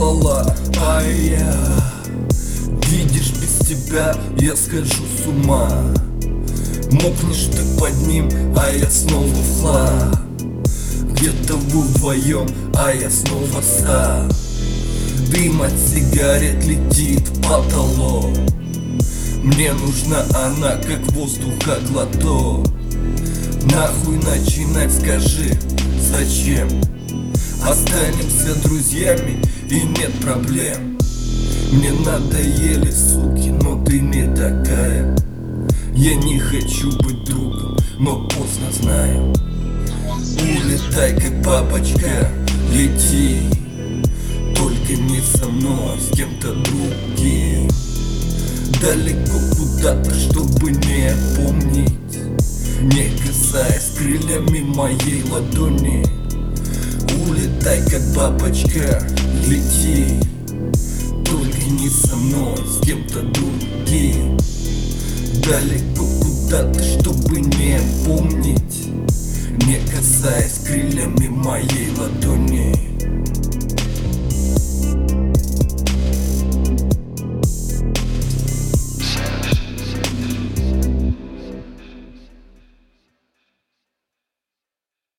пропала, а я, видишь, без тебя я схожу с ума. Мокнешь ты под ним, а я снова в хлам. Где-то вы вдвоем, а я снова сам. Дым от сигарет летит в потолок. Мне нужна она, как воздуха глоток. Нахуй начинать, скажи, зачем? Останемся друзьями и нет проблем. Мне надоели суки, но ты не такая. Я не хочу быть другом, но поздно знаю. Улетай, как бабочка, лети. Только не со мной, с кем-то другим. Далеко куда-то, чтобы не помнить, не касаясь крыльями моей ладони. Улетай, как бабочка, лети. Только не со мной, с кем-то другим. Далеко куда-то, чтобы не помнить, не касаясь крыльями моей ладони.